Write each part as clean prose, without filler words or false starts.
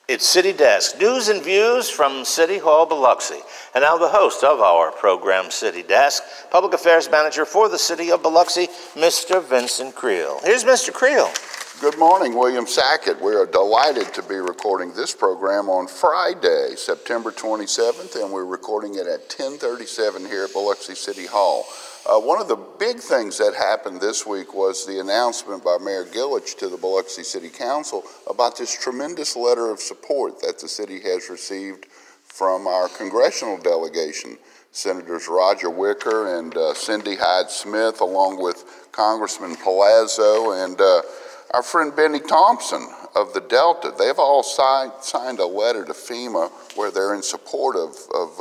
It's City Desk, news and views from City Hall, Biloxi. And now the host of our program, City Desk, Public Affairs Manager for the City of Biloxi, Mr. Vincent Creel. Here's Mr. Creel. Good morning, William Sackett. We are delighted to be recording this program on Friday, September 27th, and we're recording it at 10:37 here at Biloxi City Hall. One of the big things that happened this week was the announcement by Mayor Gillich to the Biloxi City Council about this tremendous letter of support that the city has received from our congressional delegation, Senators Roger Wicker and Cindy Hyde-Smith, along with Congressman Palazzo and our friend Benny Thompson of the Delta. They've all signed a letter to FEMA where they're in support of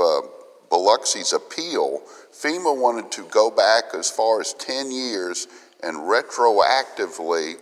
Biloxi's appeal. FEMA wanted to go back as far as 10 years and retroactively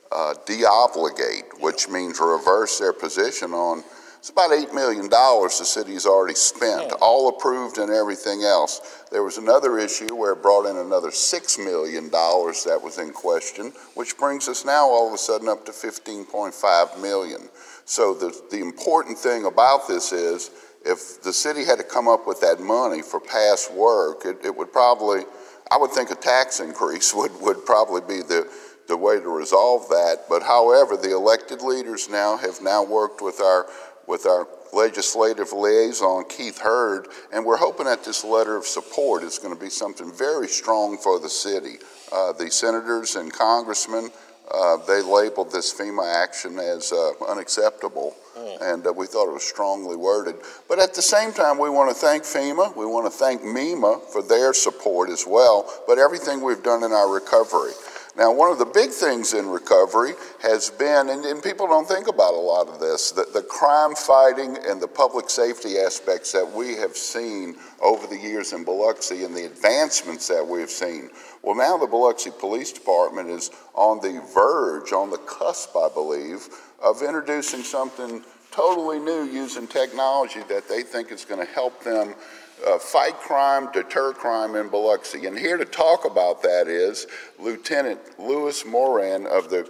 de-obligate, which means reverse their position on, it's about $8 million the city's already spent, all approved and everything else. There was another issue where it brought in another $6 million that was in question, which brings us now all of a sudden up to $15.5 million. So the important thing about this is, if the city had to come up with that money for past work, it would probably, I would think a tax increase would probably be the way to resolve that. But however, the elected leaders have worked with our legislative liaison, Keith Hurd, and we're hoping that this letter of support is going to be something very strong for the city. The senators and congressmen, they labeled this FEMA action as unacceptable, and we thought it was strongly worded. But at the same time, we want to thank FEMA, we want to thank MEMA for their support as well, but everything we've done in our recovery. Now, one of the big things in recovery has been, and people don't think about a lot of this, the crime fighting and the public safety aspects that we have seen over the years in Biloxi and the advancements that we've seen. Well, now the Biloxi Police Department is on the verge, on the cusp, I believe, of introducing something totally new using technology that they think is going to help them fight crime, deter crime in Biloxi. And here to talk about that is Lieutenant Louis Moran of the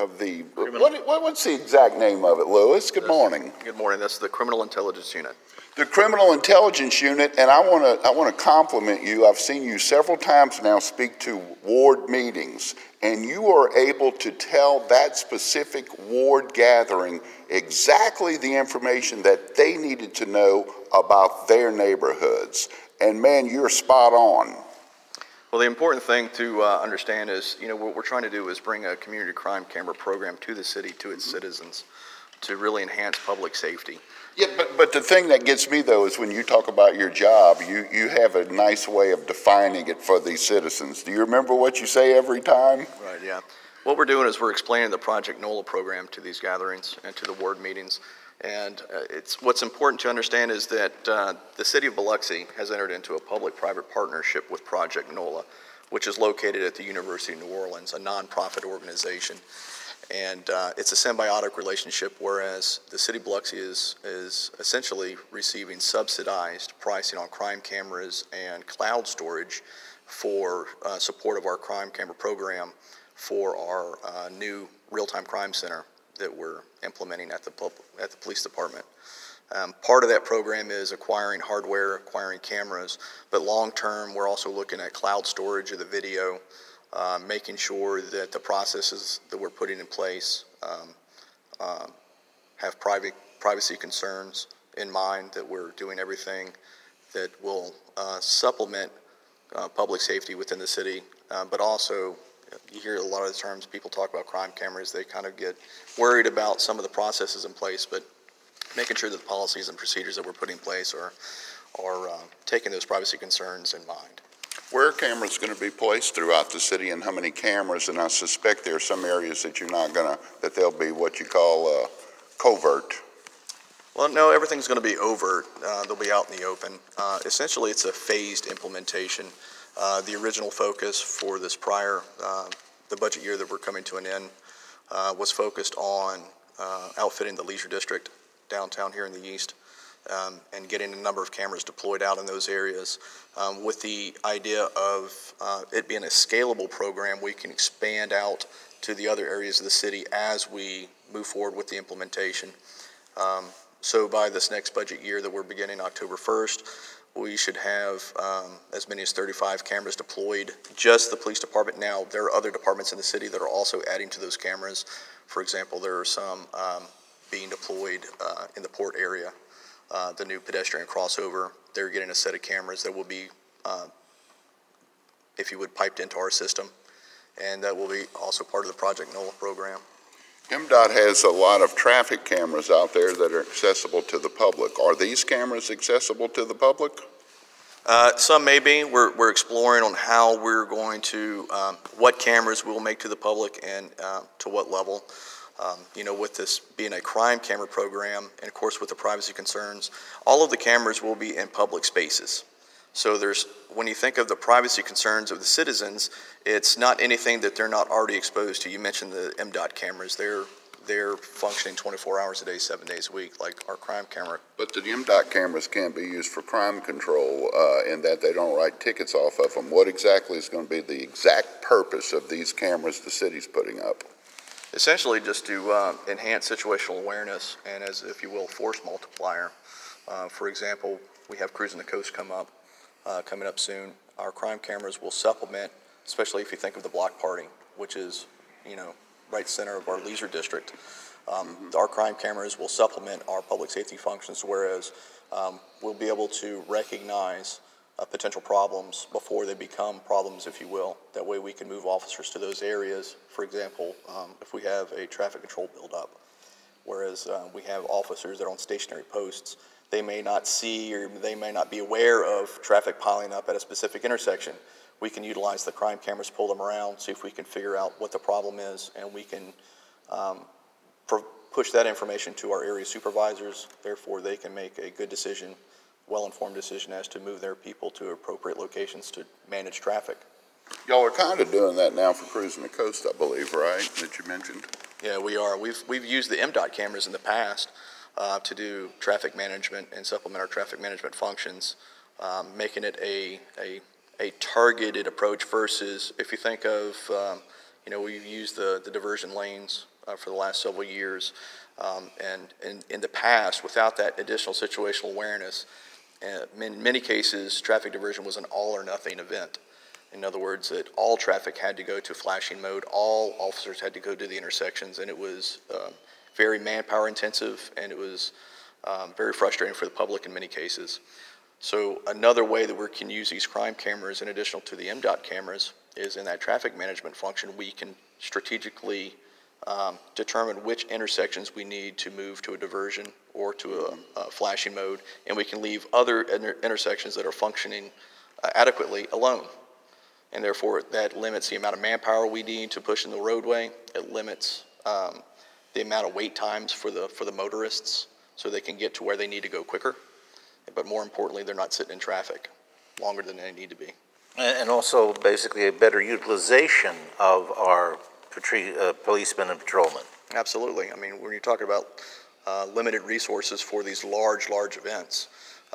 what's the exact name of it, Louis? Good morning. Good morning. That's the Criminal Intelligence Unit. The Criminal Intelligence Unit, and I want to compliment you. I've seen you several times now speak to ward meetings, and you are able to tell that specific ward gathering exactly the information that they needed to know about their neighborhoods. And man, you're spot on. Well, the important thing to understand is, what we're trying to do is bring a community crime camera program to the city, to its citizens, to really enhance public safety. Yeah, but the thing that gets me, though, is when you talk about your job, you have a nice way of defining it for these citizens. Do you remember what you say every time? Right, yeah. What we're doing is we're explaining the Project NOLA program to these gatherings and to the ward meetings. And what's important to understand is that the city of Biloxi has entered into a public-private partnership with Project NOLA, which is located at the University of New Orleans, a nonprofit organization. And it's a symbiotic relationship, whereas the city of Biloxi is essentially receiving subsidized pricing on crime cameras and cloud storage for support of our crime camera program for our new real-time crime center that we're implementing at the police department. Part of that program is acquiring hardware, acquiring cameras, but long-term we're also looking at cloud storage of the video, making sure that the processes that we're putting in place have privacy concerns in mind, that we're doing everything that will supplement public safety within the city, but also you hear a lot of the terms people talk about crime cameras, they kind of get worried about some of the processes in place, but making sure that the policies and procedures that we're putting in place are taking those privacy concerns in mind. Where are cameras going to be placed throughout the city, and how many cameras? And I suspect there are some areas that that they'll be what you call covert. Well, no, everything's going to be overt. They'll be out in the open. Essentially, it's a phased implementation. The original focus for this the budget year that we're coming to an end, was focused on outfitting the leisure district downtown here in the east, and getting a number of cameras deployed out in those areas, with the idea of it being a scalable program. We can expand out to the other areas of the city as we move forward with the implementation. So by this next budget year that we're beginning October 1st, we should have as many as 35 cameras deployed. Just the police department now. There are other departments in the city that are also adding to those cameras. For example, there are some being deployed in the port area. The new pedestrian crossover, they're getting a set of cameras that will be, if you would, piped into our system. And that will be also part of the Project NOLA program. MDOT has a lot of traffic cameras out there that are accessible to the public. Are these cameras accessible to the public? Some may be. We're exploring on how we're going to, what cameras we'll make to the public and to what level. With this being a crime camera program, and of course with the privacy concerns, all of the cameras will be in public spaces. So when you think of the privacy concerns of the citizens, it's not anything that they're not already exposed to. You mentioned the MDOT cameras. They're functioning 24 hours a day, 7 days a week, like our crime camera. But the MDOT cameras can't be used for crime control in that they don't write tickets off of them. What exactly is going to be the exact purpose of these cameras the city's putting up? Essentially just to enhance situational awareness and, as if you will, force multiplier. For example, we have Cruising the Coast coming up soon. Our crime cameras will supplement, especially if you think of the block party, which is, right center of our leisure district. Our crime cameras will supplement our public safety functions, whereas we'll be able to recognize potential problems before they become problems, if you will. That way we can move officers to those areas. For example, if we have a traffic control buildup, whereas we have officers that are on stationary posts, they may not see or they may not be aware of traffic piling up at a specific intersection. We can utilize the crime cameras, pull them around, see if we can figure out what the problem is, and we can push that information to our area supervisors. Therefore, they can make a good decision, well-informed decision as to move their people to appropriate locations to manage traffic. Y'all are kind of doing that now for Cruising the Coast, I believe, right, that you mentioned? Yeah, we are. We've used the MDOT cameras in the past to do traffic management and supplement our traffic management functions, making it a targeted approach versus, if you think of, we've used the diversion lanes for the last several years, and in the past, without that additional situational awareness, in many cases, traffic diversion was an all or nothing event. In other words, that all traffic had to go to flashing mode, all officers had to go to the intersections, and it was very manpower intensive, and it was very frustrating for the public in many cases. So another way that we can use these crime cameras in addition to the MDOT cameras is in that traffic management function. We can strategically determine which intersections we need to move to a diversion or to a flashing mode, and we can leave other intersections that are functioning adequately alone. And therefore, that limits the amount of manpower we need to push in the roadway. It limits the amount of wait times for the motorists so they can get to where they need to go quicker. But more importantly, they're not sitting in traffic longer than they need to be. And also basically a better utilization of our policemen and patrolmen. Absolutely. I mean, when you're talking about limited resources for these large events,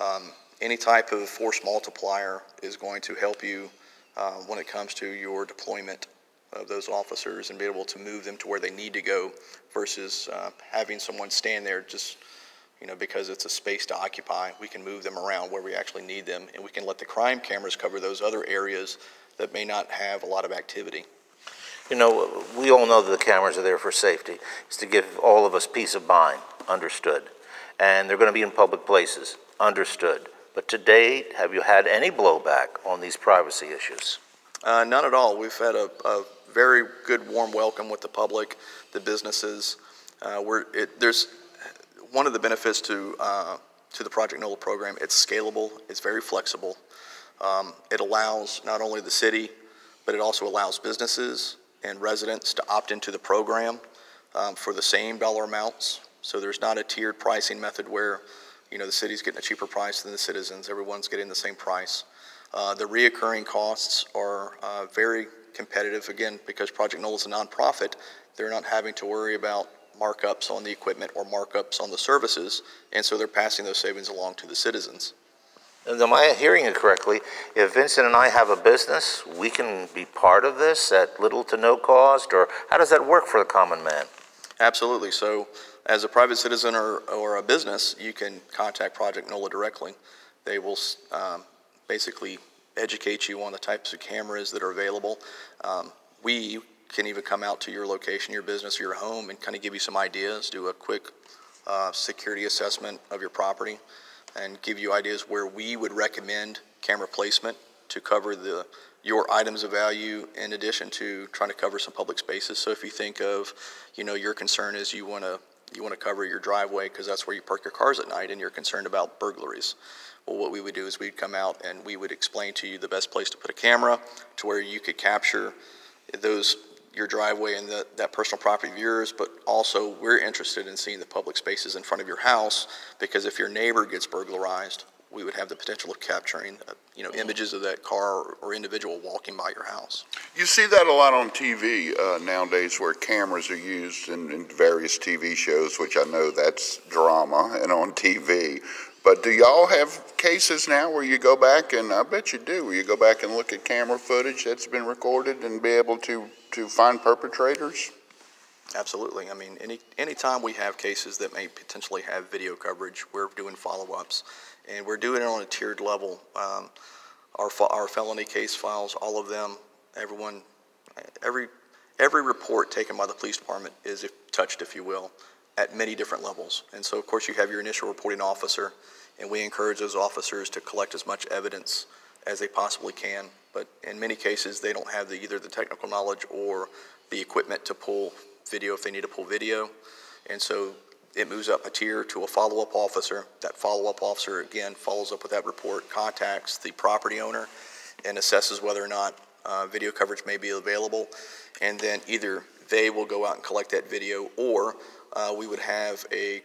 any type of force multiplier is going to help you when it comes to your deployment of those officers and be able to move them to where they need to go versus having someone stand there just because it's a space to occupy. We can move them around where we actually need them, and we can let the crime cameras cover those other areas that may not have a lot of activity. We all know that the cameras are there for safety. It's to give all of us peace of mind, understood. And they're going to be in public places, understood. But to date, have you had any blowback on these privacy issues? None at all. We've had a very good, warm welcome with the public, the businesses. There's one of the benefits to the Project NOLA program. It's scalable. It's very flexible. It allows not only the city, but it also allows businesses and residents to opt into the program for the same dollar amounts. So there's not a tiered pricing method where the city's getting a cheaper price than the citizens. Everyone's getting the same price. The reoccurring costs are very competitive, again, because Project NOLA is a nonprofit. They're not having to worry about markups on the equipment or markups on the services, and so they're passing those savings along to the citizens. And am I hearing it correctly? If Vincent and I have a business, we can be part of this at little to no cost, or how does that work for the common man? Absolutely. So as a private citizen or a business, you can contact Project NOLA directly. They will basically educate you on the types of cameras that are available. We can even come out to your location, your business, your home, and kind of give you some ideas, do a quick security assessment of your property, and give you ideas where we would recommend camera placement to cover your items of value, in addition to trying to cover some public spaces. So if you think of, your concern is you want to cover your driveway because that's where you park your cars at night, and you're concerned about burglaries. Well, what we would do is we'd come out and we would explain to you the best place to put a camera to where you could capture your driveway and that personal property of yours, but also we're interested in seeing the public spaces in front of your house, because if your neighbor gets burglarized, we would have the potential of capturing images of that car or individual walking by your house. You see that a lot on TV nowadays, where cameras are used in various TV shows, which I know that's drama and on TV. But do y'all have cases now where you go back, and I bet you do, where you go back and look at camera footage that's been recorded and be able to find perpetrators? Absolutely. I mean, any time we have cases that may potentially have video coverage, we're doing follow-ups, and we're doing it on a tiered level. Our felony case files, all of them, every report taken by the police department is touched, if you will, at many different levels. And so, of course, you have your initial reporting officer, and we encourage those officers to collect as much evidence as they possibly can. But in many cases, they don't have either the technical knowledge or the equipment to pull video if they need to pull video. And so it moves up a tier to a follow-up officer. That follow-up officer, again, follows up with that report, contacts the property owner, and assesses whether or not video coverage may be available. And then either they will go out and collect that video, or we would have a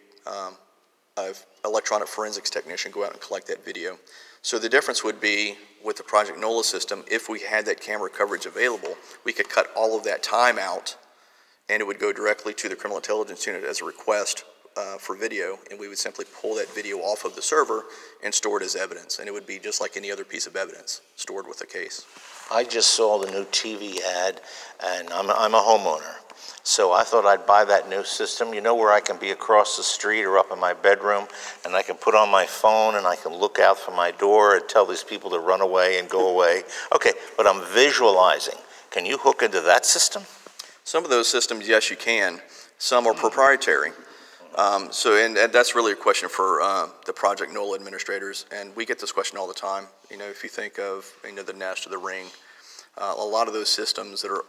electronic forensics technician go out and collect that video. So the difference would be with the Project NOLA system, if we had that camera coverage available, we could cut all of that time out, and it would go directly to the criminal intelligence unit as a request for video, and we would simply pull that video off of the server and store it as evidence, and it would be just like any other piece of evidence stored with the case. I just saw the new TV ad, and I'm a homeowner. So I thought I'd buy that new system, where I can be across the street or up in my bedroom, and I can put on my phone and I can look out from my door and tell these people to run away and go away. Okay, but I'm visualizing. Can you hook into that system? Some of those systems, yes, you can. Some are proprietary. And that's really a question for the Project NOLA administrators, and we get this question all the time. If you think of the Nest or the Ring, a lot of those systems that are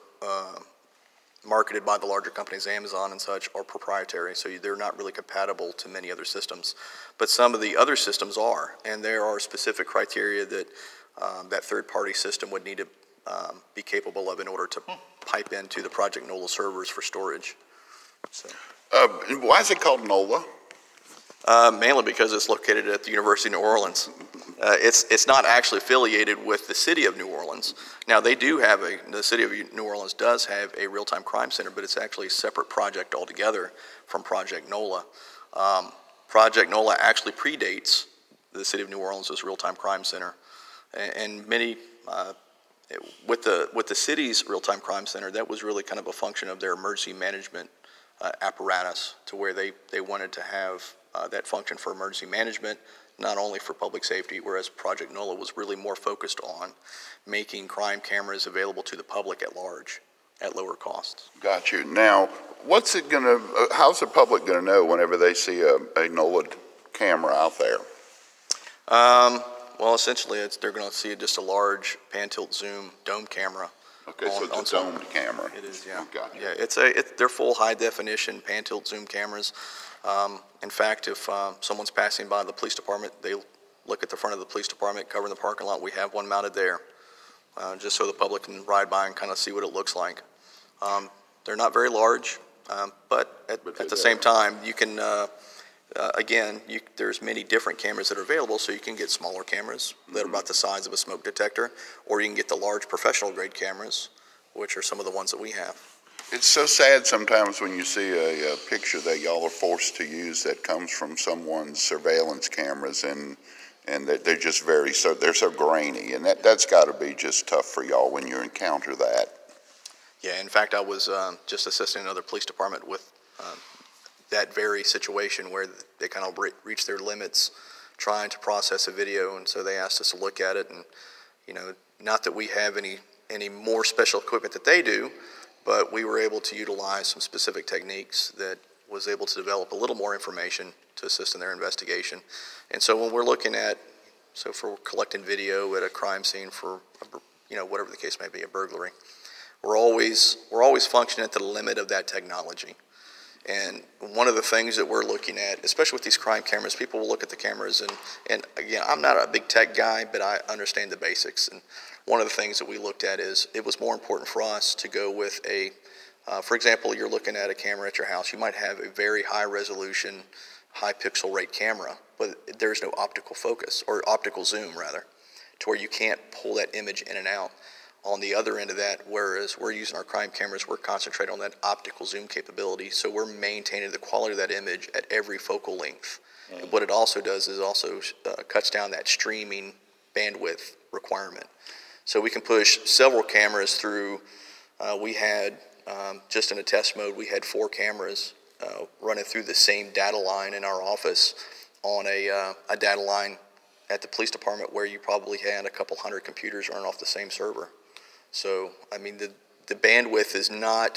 marketed by the larger companies, Amazon and such, are proprietary, so they're not really compatible to many other systems. But some of the other systems are, and there are specific criteria that that third-party system would need to be capable of in order to pipe into the Project NOLA servers for storage. So. Why is it called NOLA? Mainly because it's located at the University of New Orleans. It's not actually affiliated with the city of New Orleans. Now, they do have the city of New Orleans does have a real-time crime center, but it's actually a separate project altogether from Project NOLA. Project NOLA actually predates the city of New Orleans' real-time crime center. And many, with the city's real-time crime center, that was really kind of a function of their emergency management apparatus, to where they wanted to have that function for emergency management, not only for public safety, whereas Project NOLA was really more focused on making crime cameras available to the public at large at lower costs. Got you. Now, how's the public going to know whenever they see a NOLA camera out there? Well, essentially, they're going to see just a large pan-tilt-zoom dome camera. Okay, so it's a domed camera. It is, yeah. Gotcha. Yeah, they're full high-definition pan-tilt-zoom cameras. In fact, if someone's passing by the police department, they look at the front of the police department covering the parking lot. We have one mounted there, just so the public can ride by and kind of see what it looks like. They're not very large, but at the same time, you can, there's many different cameras that are available, so you can get smaller cameras that are about the size of a smoke detector, or you can get the large professional-grade cameras, which are some of the ones that we have. It's so sad sometimes when you see a picture that y'all are forced to use that comes from someone's surveillance cameras, and they're just they're so grainy, and that's got to be just tough for y'all when you encounter that. Yeah, in fact, I was just assisting another police department with that very situation where they kind of reach their limits trying to process a video, and so they asked us to look at it. And not that we have any more special equipment that they do, but we were able to utilize some specific techniques that was able to develop a little more information to assist in their investigation. And so when we're looking at, for collecting video at a crime scene for, whatever the case may be, a burglary, we're always functioning at the limit of that technology. And one of the things that we're looking at, especially with these crime cameras, people will look at the cameras and again, I'm not a big tech guy, but I understand the basics. And one of the things that we looked at is it was more important for us to go with for example, you're looking at a camera at your house. You might have a very high resolution, high pixel rate camera, but there's no optical focus, or optical zoom rather, to where you can't pull that image in and out. On the other end of that, whereas we're using our crime cameras, we're concentrating on that optical zoom capability, so we're maintaining the quality of that image at every focal length. And what it also does is also cuts down that streaming bandwidth requirement. So we can push several cameras through. We had, just in a test mode, we had 4 cameras running through the same data line in our office on a data line at the police department where you probably had a couple hundred computers running off the same server. So, I mean, the bandwidth is not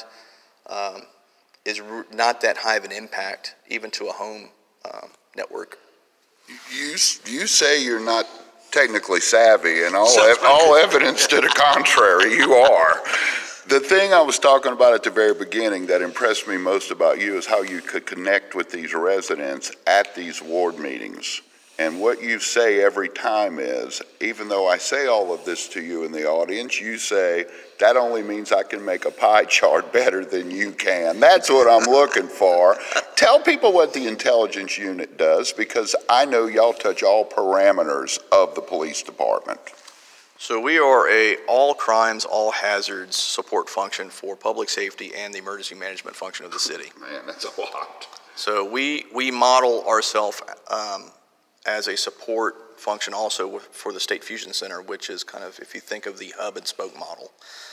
that high of an impact, even to a home network. You say you're not technically savvy, and all evidence to the contrary, you are. The thing I was talking about at the very beginning that impressed me most about you is how you could connect with these residents at these ward meetings. And what you say every time is, even though I say all of this to you in the audience, you say, that only means I can make a pie chart better than you can. That's what I'm looking for. Tell people what the intelligence unit does, because I know y'all touch all parameters of the police department. So we are a all crimes, all hazards support function for public safety and the emergency management function of the city. Man, that's a lot. So we model ourselves as a support function also for the State Fusion Center, which is kind of, if you think of the hub and spoke model,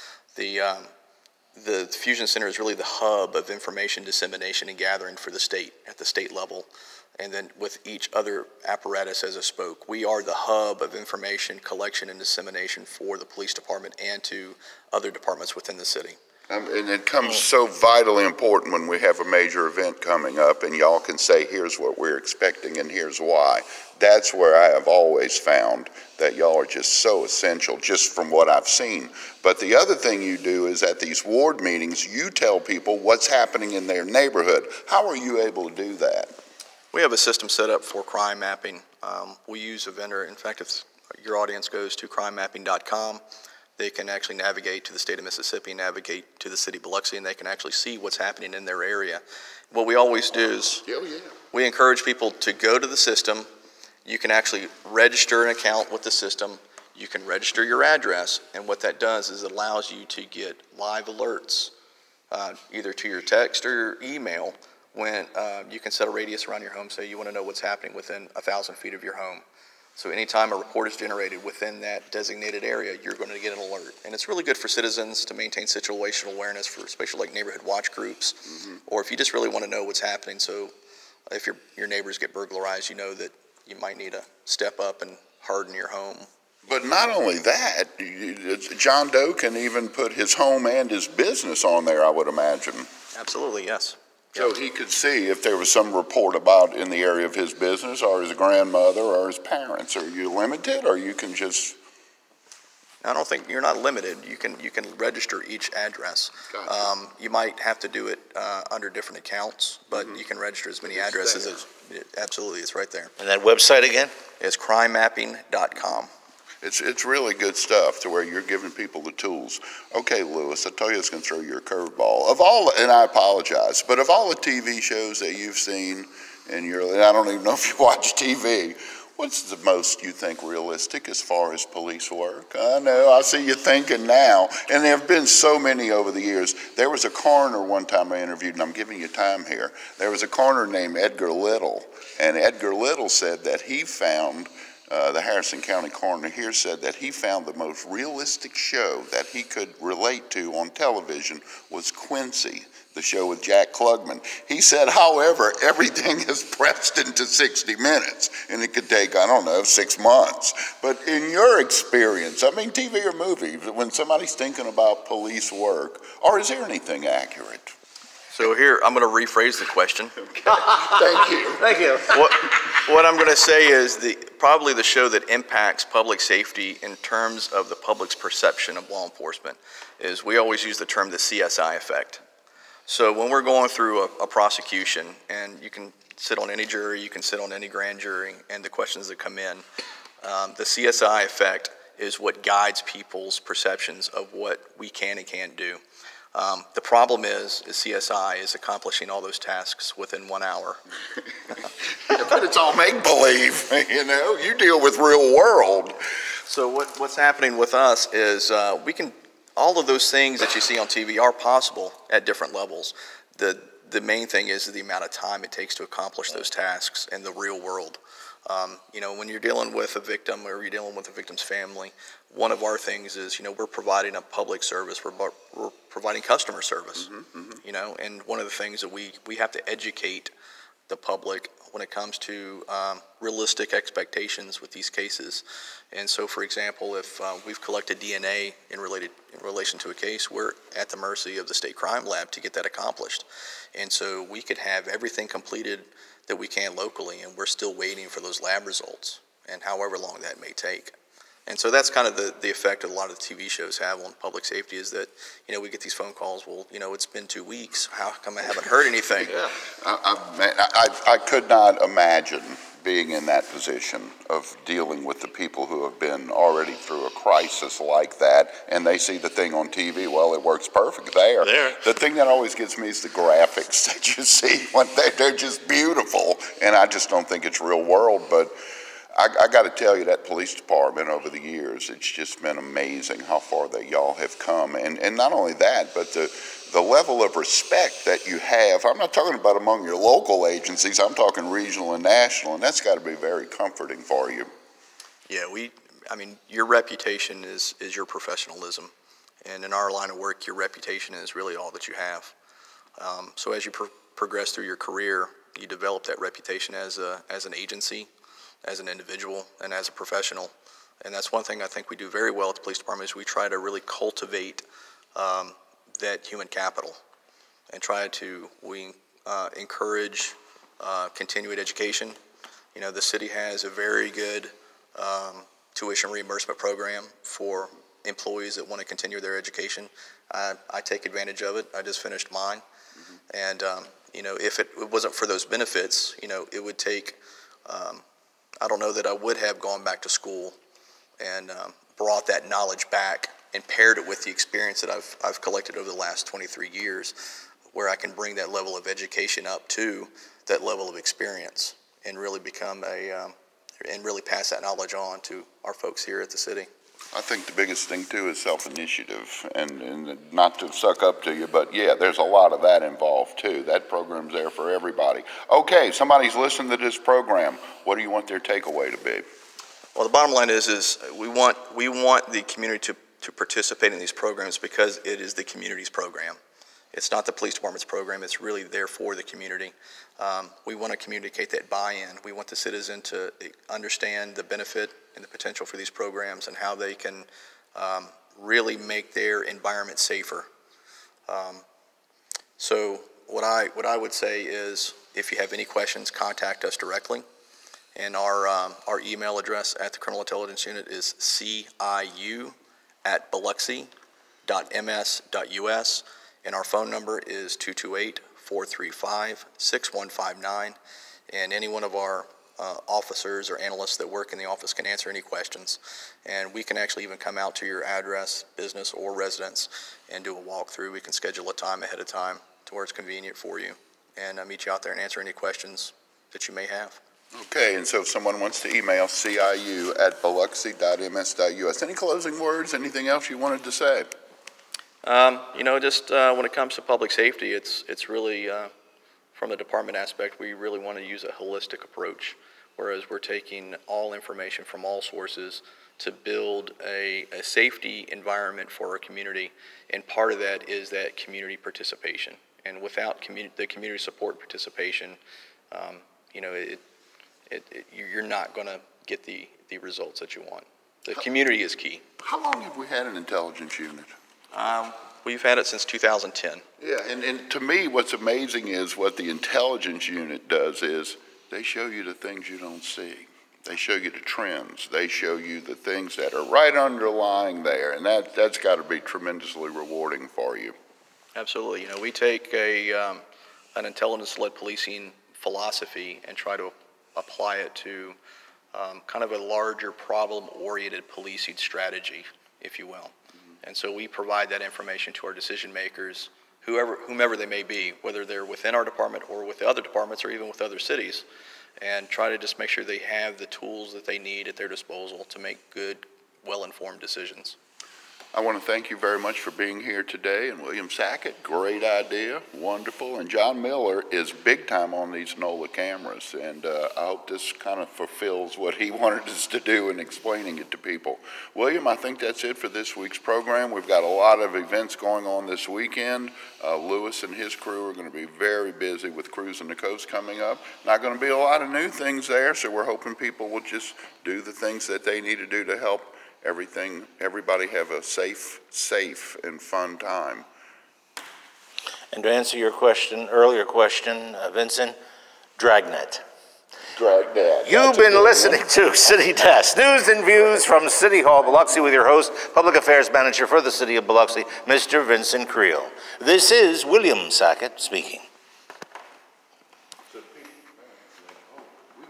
the Fusion Center is really the hub of information dissemination and gathering for the state at the state level. And then with each other apparatus as a spoke, we are the hub of information collection and dissemination for the police department and to other departments within the city. And it comes so vitally important when we have a major event coming up and y'all can say, here's what we're expecting and here's why. That's where I have always found that y'all are just so essential, just from what I've seen. But the other thing you do is at these ward meetings, you tell people what's happening in their neighborhood. How are you able to do that? We have a system set up for crime mapping. We use a vendor. In fact, if your audience goes to crimemapping.com, they can actually navigate to the state of Mississippi, navigate to the city of Biloxi, and they can actually see what's happening in their area. What we always do is we encourage people to go to the system. You can actually register an account with the system. You can register your address, and what that does is it allows you to get live alerts, either to your text or your email, when you can set a radius around your home, so you want to know what's happening within 1,000 feet of your home. So anytime a report is generated within that designated area, you're going to get an alert. And it's really good for citizens to maintain situational awareness for especially like neighborhood watch groups, or if you just really want to know what's happening. So if your neighbors get burglarized, you know that you might need to step up and harden your home. But not only that, John Doe can even put his home and his business on there, I would imagine. Absolutely, yes. So he could see if there was some report about in the area of his business or his grandmother or his parents. Are you limited, or you can just? I don't think you're not limited. You can register each address. Gotcha. You might have to do it under different accounts, but you can register as many addresses as. Absolutely, it's right there. And that website again? It's crimemapping.com. It's really good stuff to where you're giving people the tools. Okay, Lewis, I told you I was going to throw you a curveball. And I apologize, but of all the TV shows that you've seen, and I don't even know if you watch TV, what's the most you think realistic as far as police work? I know, I see you thinking now. And there have been so many over the years. There was a coroner one time I interviewed, and I'm giving you time here. There was a coroner named Edgar Little, and Edgar Little said that he found the Harrison County coroner here said that he found the most realistic show that he could relate to on television was Quincy, the show with Jack Klugman. He said, however, everything is pressed into 60 minutes, and it could take, 6 months. But in your experience, TV or movie, when somebody's thinking about police work, or is there anything accurate? So here, I'm going to rephrase the question. Okay. Thank you. Thank you. What I'm going to say is probably the show that impacts public safety in terms of the public's perception of law enforcement is, we always use the term the CSI effect. So when we're going through a prosecution, and you can sit on any jury, you can sit on any grand jury, and the questions that come in, the CSI effect is what guides people's perceptions of what we can and can't do. The problem is CSI is accomplishing all those tasks within 1 hour. But it's all make-believe, you deal with real world. So what's happening with us is all of those things that you see on TV are possible at different levels. The main thing is the amount of time it takes to accomplish those tasks in the real world. When you're dealing with a victim or you're dealing with a victim's family, one of our things is, we're providing a public service, we're providing customer service, and one of the things that we have to educate the public when it comes to realistic expectations with these cases. And so, for example, if we've collected DNA in relation to a case, we're at the mercy of the state crime lab to get that accomplished. And so we could have everything completed that we can locally, and we're still waiting for those lab results, and however long that may take. And so that's kind of the effect that a lot of the TV shows have on public safety, is that, we get these phone calls, well, it's been 2 weeks, how come I haven't heard anything? Yeah. I could not imagine being in that position of dealing with the people who have been already through a crisis like that, and they see the thing on TV, well, it works perfect there. The thing that always gets me is the graphics that you see when they're just beautiful, and I just don't think it's real world. But I got to tell you, that police department over the years, it's just been amazing how far that y'all have come. And not only that, but the level of respect that you have. I'm not talking about among your local agencies, I'm talking regional and national, and that's got to be very comforting for you. Yeah, your reputation is your professionalism. And in our line of work, your reputation is really all that you have. So as you progress through your career, you develop that reputation as an agency, as an individual, and as a professional. And that's one thing I think we do very well at the police department, is we try to really cultivate that human capital, and we encourage continuing education. The city has a very good tuition reimbursement program for employees that want to continue their education. I take advantage of it. I just finished mine. And if it wasn't for those benefits, it would take I don't know that I would have gone back to school and brought that knowledge back and paired it with the experience that I've collected over the last 23 years, where I can bring that level of education up to that level of experience and really become and really pass that knowledge on to our folks here at the city. I think the biggest thing too is self-initiative, and not to suck up to you, but yeah, there's a lot of that involved too. That program's there for everybody. Okay, somebody's listening to this program. What do you want their takeaway to be? Well, the bottom line is we want the community to participate in these programs because it is the community's program. It's not the police department's program. It's really there for the community. We want to communicate that buy-in. We want the citizen to understand the benefit and the potential for these programs and how they can really make their environment safer. So what I would say is, if you have any questions, contact us directly. And our email address at the Criminal Intelligence Unit is ciu@biloxi.ms.us. And our phone number is 228-435-6159. And any one of our officers or analysts that work in the office can answer any questions. And we can actually even come out to your address, business, or residence and do a walkthrough. We can schedule a time ahead of time to where it's convenient for you, and meet you out there and answer any questions that you may have. Okay, and so if someone wants to email ciu@biloxi.ms.us, any closing words, anything else you wanted to say? Just when it comes to public safety, it's really, from the department aspect, we really want to use a holistic approach. whereas we're taking all information from all sources to build a safety environment for our community, and part of that is that community participation. And without the community support participation, you're not going to get the results that you want. The community is key. How long have we had an intelligence unit? We've had it since 2010. Yeah, and to me, what's amazing is what the intelligence unit does is they show you the things you don't see. They show you the trends. They show you the things that are right underlying there, and that's got to be tremendously rewarding for you. Absolutely. We take an intelligence-led policing philosophy and try to apply it to kind of a larger problem-oriented policing strategy, if you will. And so we provide that information to our decision makers, whomever they may be, whether they're within our department or with the other departments or even with other cities, and try to just make sure they have the tools that they need at their disposal to make good, well-informed decisions. I want to thank you very much for being here today. And William Sackett, great idea, wonderful. And John Miller is big time on these NOLA cameras. And I hope this kind of fulfills what he wanted us to do in explaining it to people. William, I think that's it for this week's program. We've got a lot of events going on this weekend. Lewis and his crew are going to be very busy with Cruising the Coast coming up. Not going to be a lot of new things there, so we're hoping people will just do the things that they need to do to help everybody have a safe and fun time. And to answer your earlier question, Vincent, Dragnet. Dragnet. You've been listening to City Desk, news and views from City Hall, Biloxi, with your host, Public Affairs Manager for the City of Biloxi, Mr. Vincent Creel. This is William Sackett speaking.